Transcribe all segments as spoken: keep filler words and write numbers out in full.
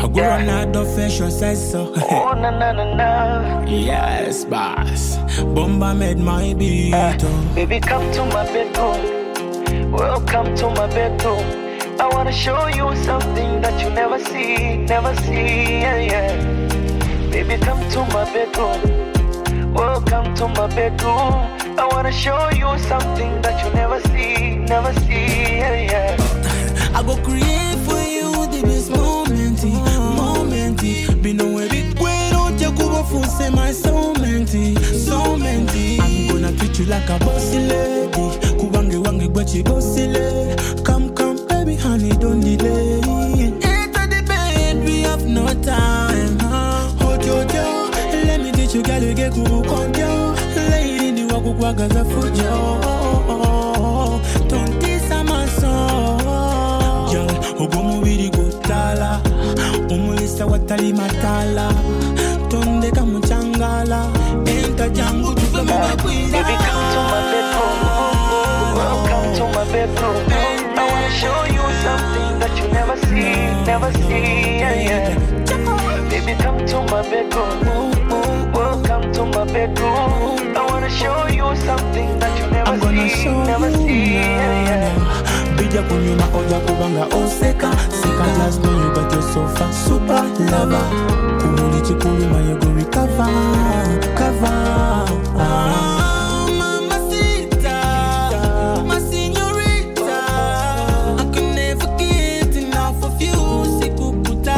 I go run out of fashion says so. Oh na na na na. Yes, boss. Bomba made my beat. Uh, oh. baby, come to my bedroom. Welcome to my bedroom. I wanna show you something that you never see, never see. Yeah, yeah. Baby, come to my bedroom. Welcome to my bedroom. I wanna show you something that you never see, never see. Yeah, yeah. I go create for you the best moment, moment. Be no way big way, don't you go for say my so many, so many. I'm gonna treat you like a bossy lady. Kubange wange bochi bossy lady. Come, come, baby, honey, don't delay. Enter the bed, we have no time. Hold your door, let me teach you, girl, you get kubu konjo. Lady, ni waku kwa gaza fujo. Don't diss my song. Ogomu biri gotala umulisa watali matala tonde kamuchangala enta jangu tupe mabakwiza. Baby, come to my bedroom. Welcome to my bedroom. I wanna show you something that you never see, never see. Yeah, yeah. Baby, come to my bedroom. Welcome to my bedroom. I wanna show you something that you never I'm gonna see, show never you see. Yeah, yeah. Bija kunyuma oja kubanga oseka seka just know you got yourself a super lover. Kumuli chikuluma you go recover, cover. Ah, mamacita, my señorita. I can never get enough of you, sikukuta.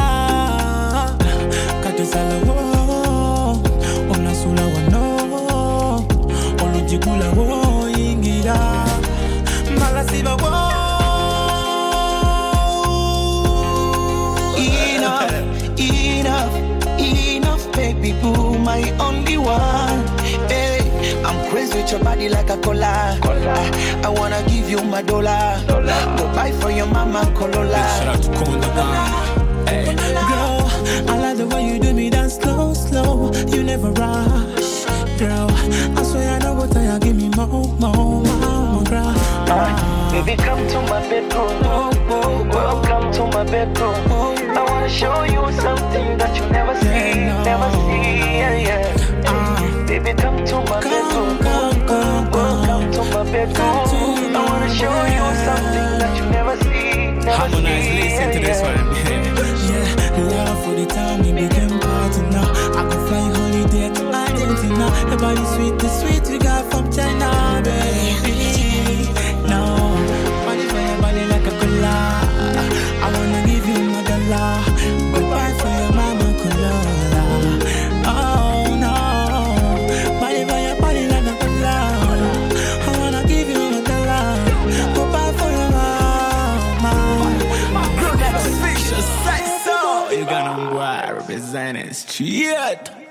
Kato salawo, ona sula wano, olujigula wo ingira. Malasiba wo. Baby boo, my only one. Hey, I'm crazy with your body like a cola. I, I wanna give you my dollar. dollar. Go buy for your mama Corolla. Shout out to Konda Gang. Hey, girl, I like the way you do me dance slow, slow. You never rush, girl. I swear I know what I give me more, more, more, girl. Uh, baby, come to my bedroom. Oh, oh, welcome to my bedroom. Oh, I wanna show you something that you never see, yeah, no. never see. Yeah, yeah. Uh, baby, come to my come, bedroom. Come, come, welcome to my bedroom. To I wanna show you something that you never see, never Harmonize, see. listen Yeah, to this yeah. one. Yeah, love for the time we became partner. I could fly holiday to Argentina. Your body sweet, the sweet we got from China, baby. No, body for your body like a cola. I wanna give you my dollar. Goodbye for your mama Corolla. Oh no, body for your body like a cola. I wanna give you my dollar. Goodbye for your mama. Girl, that's official. Say so. You got on boy representing straight.